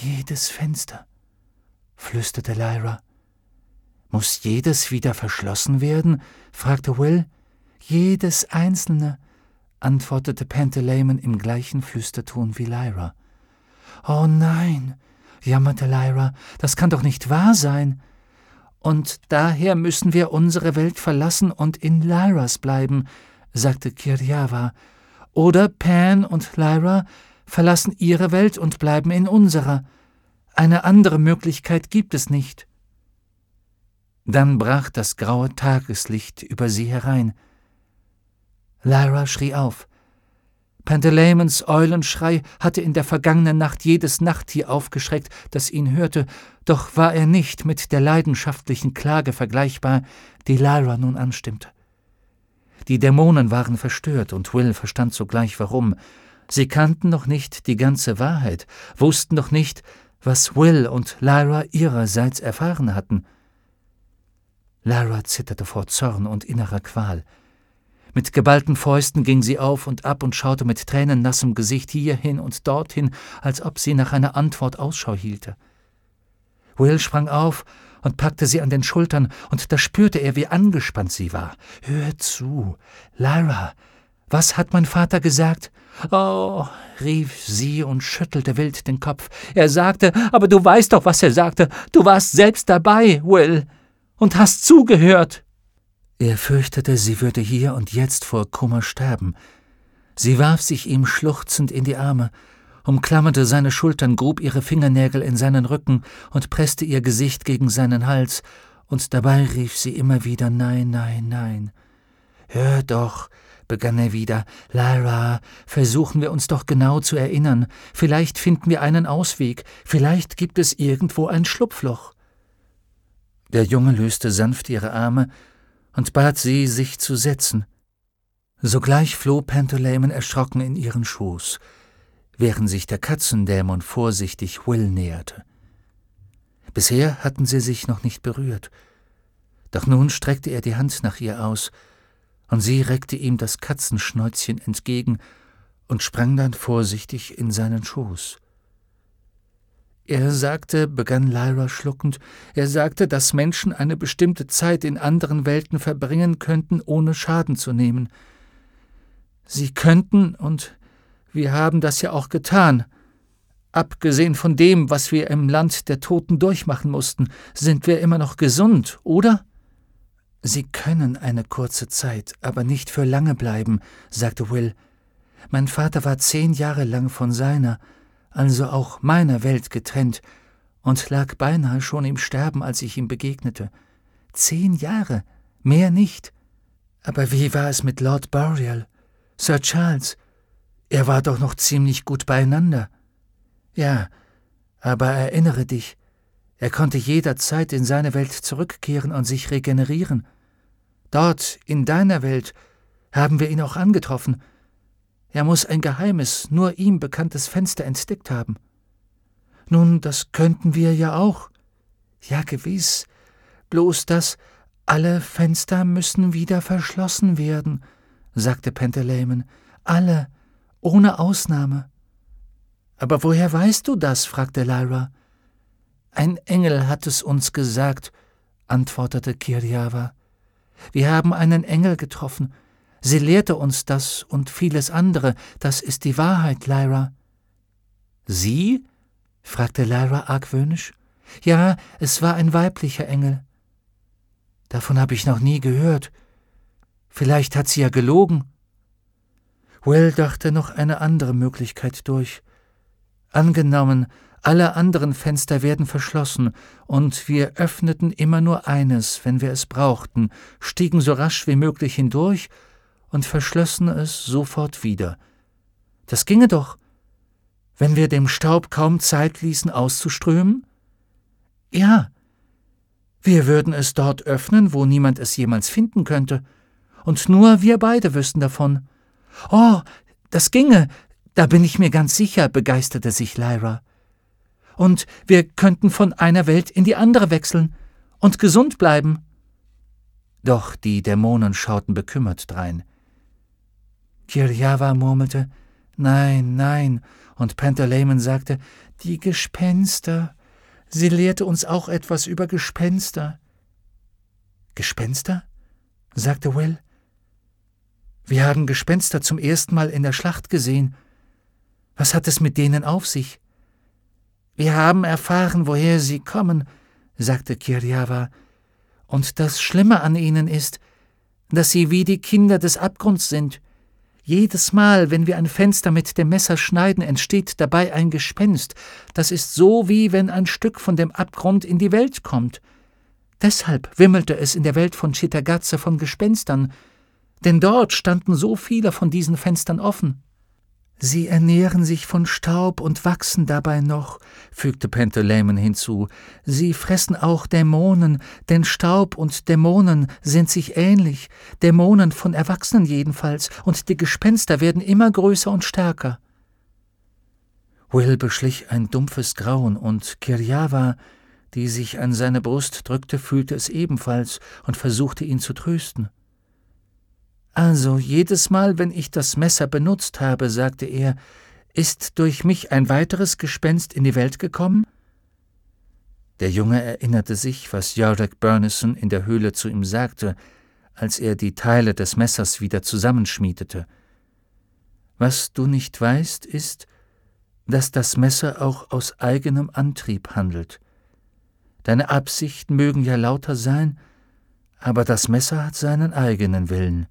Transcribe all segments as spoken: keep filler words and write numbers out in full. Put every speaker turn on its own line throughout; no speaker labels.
»Jedes Fenster«, flüsterte Lyra. »Muss jedes wieder verschlossen werden?« fragte Will. »Jedes einzelne«, antwortete Pantaleimon im gleichen Flüsterton wie Lyra. »Oh nein«, jammerte Lyra, »das kann doch nicht wahr sein. Und daher müssen wir unsere Welt verlassen und in Lyras bleiben«, sagte Kirsyawa. »Oder Pan und Lyra verlassen ihre Welt und bleiben in unserer. Eine andere Möglichkeit gibt es nicht.« Dann brach das graue Tageslicht über sie herein. Lyra schrie auf. Pantaleimons Eulenschrei hatte in der vergangenen Nacht jedes Nachttier aufgeschreckt, das ihn hörte, doch war er nicht mit der leidenschaftlichen Klage vergleichbar, die Lyra nun anstimmte. Die Dämonen waren verstört, und Will verstand sogleich warum. Sie kannten noch nicht die ganze Wahrheit, wussten noch nicht, was Will und Lyra ihrerseits erfahren hatten. Lyra zitterte vor Zorn und innerer Qual. Mit geballten Fäusten ging sie auf und ab und schaute mit tränennassem Gesicht hierhin und dorthin, als ob sie nach einer Antwort Ausschau hielte. Will sprang auf und packte sie an den Schultern, und da spürte er, wie angespannt sie war. »Hör zu, Lyra, was hat mein Vater gesagt?« »Oh«, rief sie und schüttelte wild den Kopf. »Er sagte, aber du weißt doch, was er sagte. Du warst selbst dabei, Will, und hast zugehört.« Er fürchtete, sie würde hier und jetzt vor Kummer sterben. Sie warf sich ihm schluchzend in die Arme, umklammerte seine Schultern, grub ihre Fingernägel in seinen Rücken und presste ihr Gesicht gegen seinen Hals, und dabei rief sie immer wieder »Nein, nein, nein.« »Hör doch«, begann er wieder, »Lyra, versuchen wir uns doch genau zu erinnern. Vielleicht finden wir einen Ausweg, vielleicht gibt es irgendwo ein Schlupfloch.« Der Junge löste sanft ihre Arme und bat sie, sich zu setzen. Sogleich floh Pantaleimon erschrocken in ihren Schoß, während sich der Katzendämon vorsichtig Will näherte. Bisher hatten sie sich noch nicht berührt, doch nun streckte er die Hand nach ihr aus, und sie reckte ihm das Katzenschnäuzchen entgegen und sprang dann vorsichtig in seinen Schoß. »Er sagte«, begann Lyra schluckend, »er sagte, dass Menschen eine bestimmte Zeit in anderen Welten verbringen könnten, ohne Schaden zu nehmen. Sie könnten, und wir haben das ja auch getan. Abgesehen von dem, was wir im Land der Toten durchmachen mussten, sind wir immer noch gesund, oder?« »Sie können eine kurze Zeit, aber nicht für lange bleiben«, sagte Will. »Mein Vater war zehn Jahre lang von seiner, also auch meiner Welt getrennt, und lag beinahe schon im Sterben, als ich ihm begegnete. Zehn Jahre, mehr nicht. Aber wie war es mit Lord Boreal? Sir Charles? Er war doch noch ziemlich gut beieinander. Ja, aber erinnere dich, er konnte jederzeit in seine Welt zurückkehren und sich regenerieren. Dort, in deiner Welt, haben wir ihn auch angetroffen. Er muss ein geheimes, nur ihm bekanntes Fenster entdeckt haben. Nun, das könnten wir ja auch. Ja, gewiss. Bloß das, alle Fenster müssen wieder verschlossen werden«, sagte Pantaleimon. »Alle, ohne Ausnahme.« »Aber woher weißt du das?« fragte Lyra. »Ein Engel hat es uns gesagt«, antwortete Kirsyawa. »Wir haben einen Engel getroffen. Sie lehrte uns das und vieles andere. Das ist die Wahrheit, Lyra.« »Sie?« fragte Lyra argwöhnisch. »Ja, es war ein weiblicher Engel.« »Davon habe ich noch nie gehört. Vielleicht hat sie ja gelogen.« Will dachte noch eine andere Möglichkeit durch. Angenommen, alle anderen Fenster werden verschlossen, und wir öffneten immer nur eines, wenn wir es brauchten, stiegen so rasch wie möglich hindurch und verschlössen es sofort wieder. Das ginge doch, wenn wir dem Staub kaum Zeit ließen, auszuströmen? Ja, wir würden es dort öffnen, wo niemand es jemals finden könnte, und nur wir beide wüssten davon. »Oh, das ginge, da bin ich mir ganz sicher«, begeisterte sich Lyra. »Und wir könnten von einer Welt in die andere wechseln und gesund bleiben.« Doch die Dämonen schauten bekümmert drein. Kirsyawa murmelte, »Nein, nein«, und Pantaleimon sagte, Die Gespenster. Sie lehrte uns auch etwas über Gespenster. Gespenster? Sagte Will. Wir haben Gespenster zum ersten Mal in der Schlacht gesehen. Was hat es mit denen auf sich? Wir haben erfahren, woher sie kommen, sagte Kiryava, und das Schlimme an ihnen ist, dass sie wie die Kinder des Abgrunds sind. Jedes Mal, wenn wir ein Fenster mit dem Messer schneiden, entsteht dabei ein Gespenst. Das ist so, wie wenn ein Stück von dem Abgrund in die Welt kommt. Deshalb wimmelte es in der Welt von Cittagazze von Gespenstern, denn dort standen so viele von diesen Fenstern offen. »Sie ernähren sich von Staub und wachsen dabei noch«, fügte Pantalaimon hinzu. »Sie fressen auch Dämonen, denn Staub und Dämonen sind sich ähnlich, Dämonen von Erwachsenen jedenfalls, und die Gespenster werden immer größer und stärker.« Will beschlich ein dumpfes Grauen, und Kiryava, die sich an seine Brust drückte, fühlte es ebenfalls und versuchte ihn zu trösten. »Also jedes Mal, wenn ich das Messer benutzt habe«, sagte er, »ist durch mich ein weiteres Gespenst in die Welt gekommen?« Der Junge erinnerte sich, was Iorek Byrnison in der Höhle zu ihm sagte, als er die Teile des Messers wieder zusammenschmiedete. »Was du nicht weißt, ist, dass das Messer auch aus eigenem Antrieb handelt. Deine Absichten mögen ja lauter sein, aber das Messer hat seinen eigenen Willen.«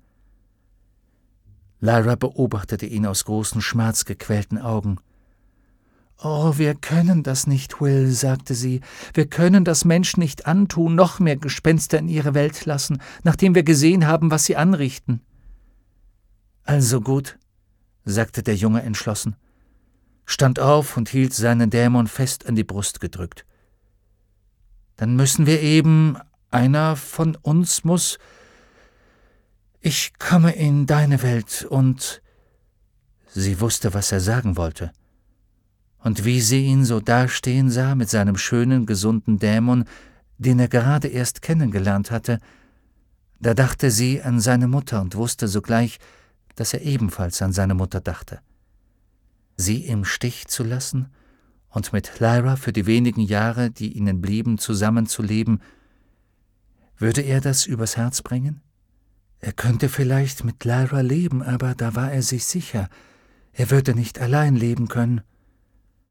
Lyra beobachtete ihn aus großen, schmerzgequälten Augen. »Oh, wir können das nicht, Will«, sagte sie. »Wir können das Menschen nicht antun, noch mehr Gespenster in ihre Welt lassen, nachdem wir gesehen haben, was sie anrichten.« »Also gut«, sagte der Junge entschlossen, stand auf und hielt seinen Dämon fest an die Brust gedrückt. »Dann müssen wir eben, einer von uns muss... Ich komme in deine Welt und...« Sie wusste, was er sagen wollte. Und wie sie ihn so dastehen sah mit seinem schönen, gesunden Dämon, den er gerade erst kennengelernt hatte, da dachte sie an seine Mutter und wusste sogleich, dass er ebenfalls an seine Mutter dachte. Sie im Stich zu lassen und mit Lyra für die wenigen Jahre, die ihnen blieben, zusammenzuleben, würde er das übers Herz bringen? Er könnte vielleicht mit Lyra leben, aber da war er sich sicher, er würde nicht allein leben können.